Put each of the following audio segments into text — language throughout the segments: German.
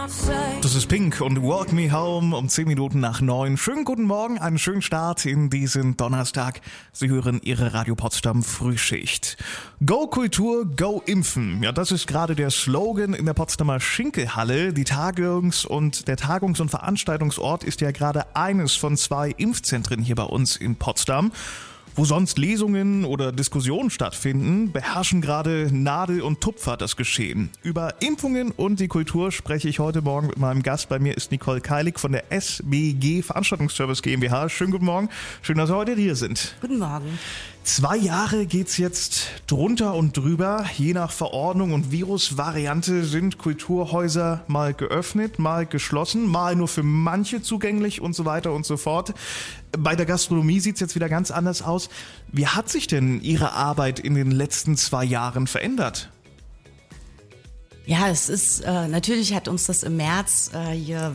Das ist Pink und Walk Me Home um 10 Minuten nach 9. Schönen guten Morgen, einen schönen Start in diesen Donnerstag. Sie hören Ihre Radio Potsdam Frühschicht. Go Kultur, go Impfen. Ja, das ist gerade der Slogan in der Potsdamer Schinkelhalle. Der Tagungs- und Veranstaltungsort ist ja gerade eines von 2 Impfzentren hier bei uns in Potsdam. Wo sonst Lesungen oder Diskussionen stattfinden, beherrschen gerade Nadel und Tupfer das Geschehen. Über Impfungen und die Kultur spreche ich heute Morgen mit meinem Gast. Bei mir ist Nicole Keilig von der SBG Veranstaltungsservice GmbH. Schönen guten Morgen. Schön, dass Sie heute hier sind. Guten Morgen. 2 Jahre geht's jetzt drunter und drüber. Je nach Verordnung und Virusvariante sind Kulturhäuser mal geöffnet, mal geschlossen, mal nur für manche zugänglich und so weiter und so fort. Bei der Gastronomie sieht's jetzt wieder ganz anders aus. Wie hat sich denn Ihre Arbeit in den letzten 2 Jahren verändert? Ja, es ist natürlich hat uns das im März hier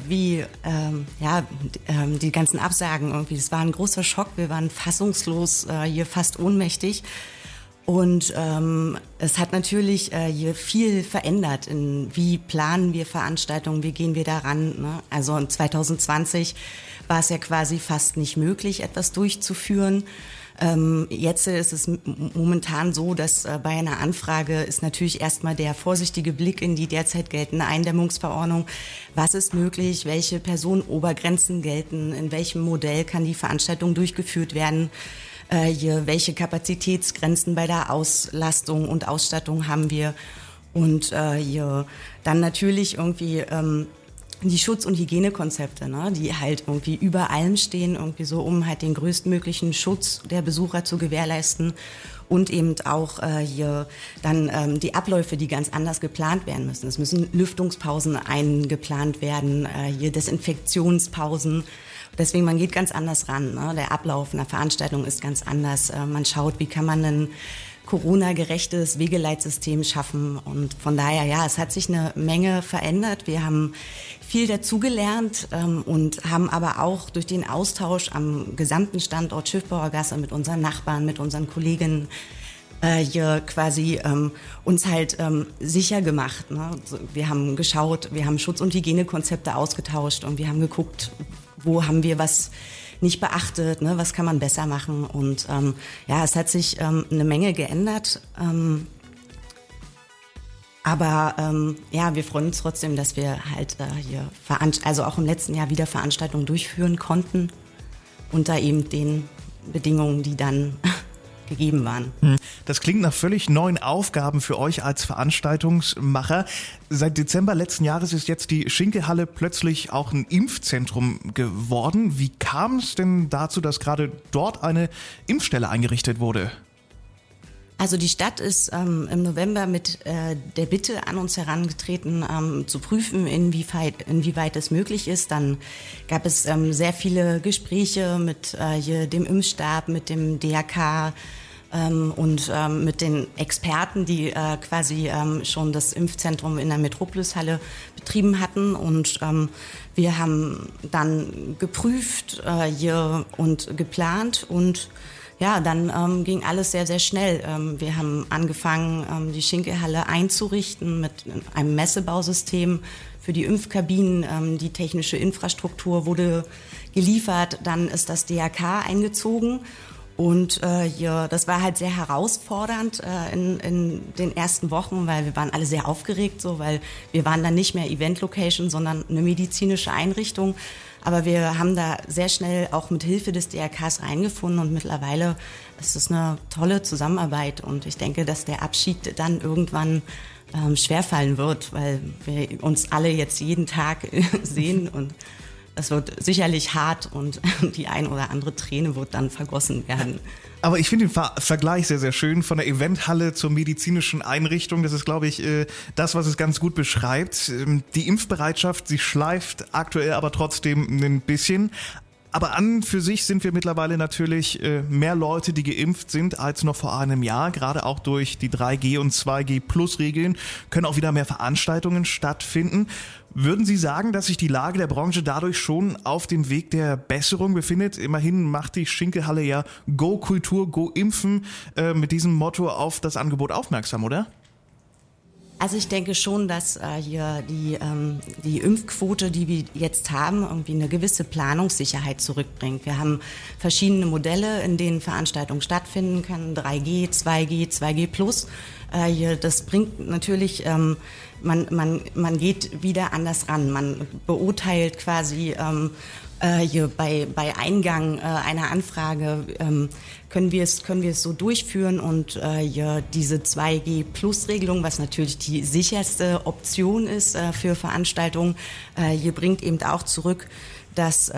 die ganzen Absagen irgendwie. Das war ein großer Schock. Wir waren fassungslos, hier fast ohnmächtig. Und es hat natürlich hier viel verändert. Wie planen wir Veranstaltungen? Wie gehen wir daran? Ne? Also in 2020 war es ja quasi fast nicht möglich, etwas durchzuführen. Jetzt ist es momentan so, dass bei einer Anfrage ist natürlich erstmal der vorsichtige Blick in die derzeit geltende Eindämmungsverordnung. Was ist möglich? Welche Personenobergrenzen gelten? In welchem Modell kann die Veranstaltung durchgeführt werden? Welche Kapazitätsgrenzen bei der Auslastung und Ausstattung haben wir? Und dann natürlich irgendwie die Schutz- und Hygienekonzepte, ne, die halt irgendwie über allem stehen, irgendwie so, um halt den größtmöglichen Schutz der Besucher zu gewährleisten und eben auch die Abläufe, die ganz anders geplant werden müssen. Es müssen Lüftungspausen eingeplant werden, Desinfektionspausen. Deswegen, man geht ganz anders ran. Ne? Der Ablauf einer Veranstaltung ist ganz anders. Man schaut, wie kann man ein Corona-gerechtes Wegeleitsystem schaffen. Und von daher, ja, es hat sich eine Menge verändert. Wir haben viel dazugelernt und haben aber auch durch den Austausch am gesamten Standort Schiffbauergasse mit unseren Nachbarn, mit unseren Kolleginnen hier quasi uns halt sicher gemacht. Ne? Wir haben geschaut, wir haben Schutz- und Hygienekonzepte ausgetauscht und wir haben geguckt, wo haben wir was nicht beachtet, ne? Was kann man besser machen. Und es hat sich eine Menge geändert. Wir freuen uns trotzdem, dass wir halt also auch im letzten Jahr wieder Veranstaltungen durchführen konnten unter eben den Bedingungen, die dann gegeben waren. Das klingt nach völlig neuen Aufgaben für euch als Veranstaltungsmacher. Seit Dezember letzten Jahres ist jetzt die Schinkelhalle plötzlich auch ein Impfzentrum geworden. Wie kam es denn dazu, dass gerade dort eine Impfstelle eingerichtet wurde? Also die Stadt ist im November mit der Bitte an uns herangetreten, zu prüfen, inwieweit es möglich ist. Dann gab es sehr viele Gespräche mit dem Impfstab, mit dem DRK und mit den Experten, die quasi schon das Impfzentrum in der Metropolishalle betrieben hatten. Und wir haben dann geprüft und geplant und ja, dann ging alles sehr, sehr schnell. Wir haben angefangen, die Schinkelhalle einzurichten mit einem Messebausystem für die Impfkabinen. Die technische Infrastruktur wurde geliefert. Dann ist das DRK eingezogen. Und das war halt sehr herausfordernd in den ersten Wochen, weil wir waren alle sehr aufgeregt, weil wir waren dann nicht mehr Event-Location, sondern eine medizinische Einrichtung. Aber wir haben da sehr schnell auch mit Hilfe des DRKs reingefunden und mittlerweile ist es eine tolle Zusammenarbeit und ich denke, dass der Abschied dann irgendwann schwerfallen wird, weil wir uns alle jetzt jeden Tag sehen und das wird sicherlich hart und die ein oder andere Träne wird dann vergossen werden. Aber ich finde den Vergleich sehr, sehr schön von der Eventhalle zur medizinischen Einrichtung. Das ist, glaube ich, das, was es ganz gut beschreibt. Die Impfbereitschaft, sie schleift aktuell aber trotzdem ein bisschen. Aber an für sich sind wir mittlerweile natürlich mehr Leute, die geimpft sind, als noch vor einem Jahr. Gerade auch durch die 3G- und 2G-Plus-Regeln können auch wieder mehr Veranstaltungen stattfinden. Würden Sie sagen, dass sich die Lage der Branche dadurch schon auf dem Weg der Besserung befindet? Immerhin macht die Schinkelhalle ja Go Kultur, Go Impfen mit diesem Motto auf das Angebot aufmerksam, oder? Also ich denke schon, dass hier die Impfquote, die wir jetzt haben, irgendwie eine gewisse Planungssicherheit zurückbringt. Wir haben verschiedene Modelle, in denen Veranstaltungen stattfinden können, 3G, 2G, 2G+. Das bringt natürlich, man geht wieder anders ran. Man beurteilt quasi hier bei Eingang einer Anfrage, können wir es so durchführen und hier diese 2G-Plus-Regelung, was natürlich die sicherste Option ist für Veranstaltungen, hier bringt eben auch zurück, dass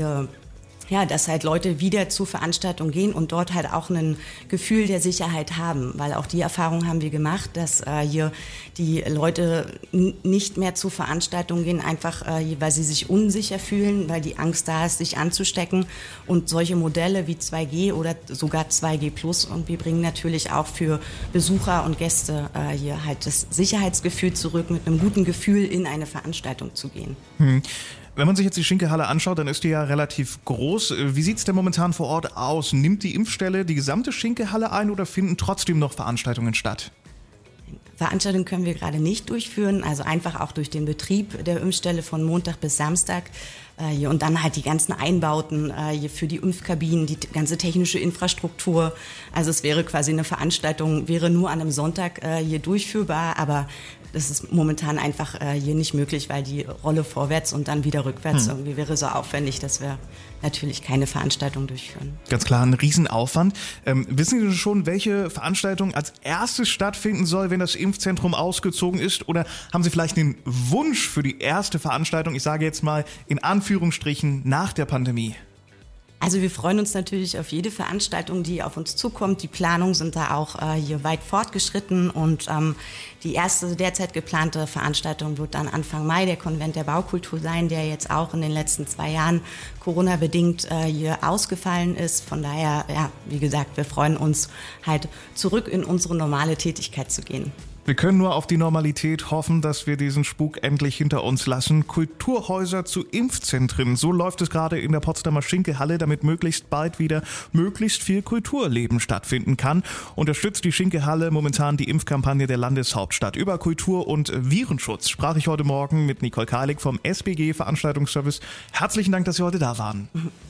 dass halt Leute wieder zu Veranstaltungen gehen und dort halt auch ein Gefühl der Sicherheit haben, weil auch die Erfahrung haben wir gemacht, dass hier die Leute nicht mehr zu Veranstaltungen gehen, einfach weil sie sich unsicher fühlen, weil die Angst da ist, sich anzustecken, und solche Modelle wie 2G oder sogar 2G Plus irgendwie bringen natürlich auch für Besucher und Gäste hier halt das Sicherheitsgefühl zurück, mit einem guten Gefühl in eine Veranstaltung zu gehen. Wenn man sich jetzt die Schinke-Halle anschaut, dann ist die ja relativ groß. Wie sieht es denn momentan vor Ort aus? Nimmt die Impfstelle die gesamte Schinke-Halle ein oder finden trotzdem noch Veranstaltungen statt? Veranstaltungen können wir gerade nicht durchführen, also einfach auch durch den Betrieb der Impfstelle von Montag bis Samstag. Und dann halt die ganzen Einbauten für die Impfkabinen, die ganze technische Infrastruktur. Also es wäre quasi eine Veranstaltung, wäre nur an einem Sonntag hier durchführbar, aber das ist momentan einfach hier nicht möglich, weil die Rolle vorwärts und dann wieder rückwärts irgendwie wäre so aufwendig, dass wir natürlich keine Veranstaltung durchführen. Ganz klar, ein Riesenaufwand. Wissen Sie schon, welche Veranstaltung als erstes stattfinden soll, wenn das Impfzentrum ausgezogen ist? Oder haben Sie vielleicht einen Wunsch für die erste Veranstaltung, ich sage jetzt mal in Anführungsstrichen, nach der Pandemie? Also wir freuen uns natürlich auf jede Veranstaltung, die auf uns zukommt. Die Planungen sind da auch hier weit fortgeschritten und die erste derzeit geplante Veranstaltung wird dann Anfang Mai der Konvent der Baukultur sein, der jetzt auch in den letzten 2 Jahren Corona-bedingt hier ausgefallen ist. Von daher, ja, wie gesagt, wir freuen uns halt zurück in unsere normale Tätigkeit zu gehen. Wir können nur auf die Normalität hoffen, dass wir diesen Spuk endlich hinter uns lassen. Kulturhäuser zu Impfzentren, so läuft es gerade in der Potsdamer Schinke-Halle, damit möglichst bald wieder möglichst viel Kulturleben stattfinden kann. Unterstützt die Schinke-Halle momentan die Impfkampagne der Landeshauptstadt. Über Kultur und Virenschutz sprach ich heute Morgen mit Nicole Karlik vom SBG Veranstaltungsservice. Herzlichen Dank, dass Sie heute da waren.